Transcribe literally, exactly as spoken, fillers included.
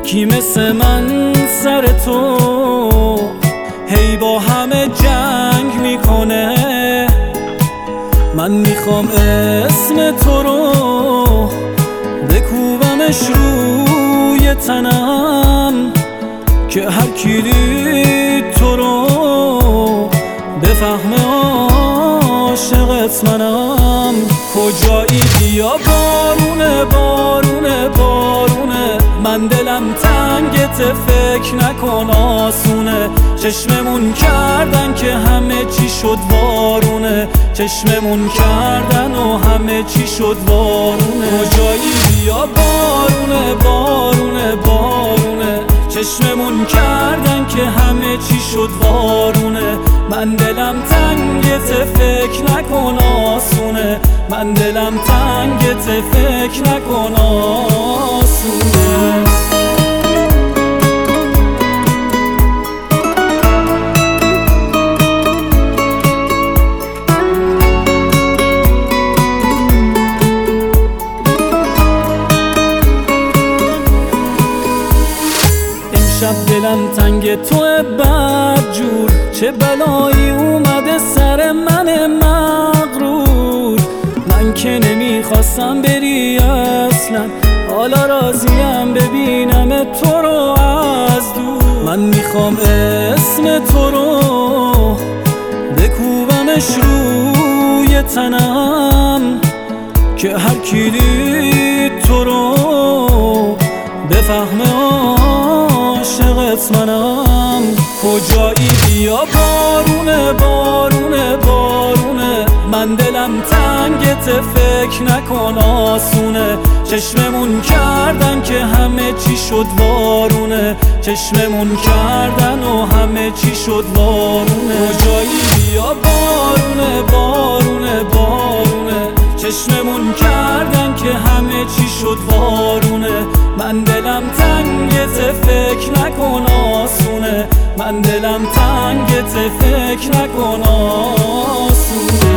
کی مثل من سر تو هی با همه جنگ میکنه؟ من میخوام اسم تو رو بکوبمش روی تنم که هر کی دید تو رو بفهمه عاشقت منم. کجایی بیا بارونه بارونه بارونه، من دلم تنگت فکر نکن آسونه. چشممون کردن که همه چی شد وارونه، چشممون کردن و همه چی شد وارونه. کجایی بیا بارونه بارونه بارونه، چشممون کردن که همه چی شد وارونه. من دلم تنگت فکر نکن آسونه، من دلم تنگت فکر نکن آسونه. شب دلم تنگ توه بدجور، چه بلایی اومده سر من مغرور. من که نمیخواستم بری اصلا، حالا راضیم ببینم تو رو از دور. من میخوام اسم تو رو بکوبمش روی تنم که هر کی دید تو رو بفهمه عاشقت منم. کجایی بیا بارونه بارونه بارونه، من دلم تنگت فکر نکن آسونه. چشممون کردن که همه چی شد وارونه، چشممون کردن و همه چی شد وارونه. کجایی بیا بارونه بارونه بارونه، چشممون کردن که همه چی شد وارونه. من دلم تنگت فکر نکن آسونه، من دلم تنگت فکر نکن آسونه.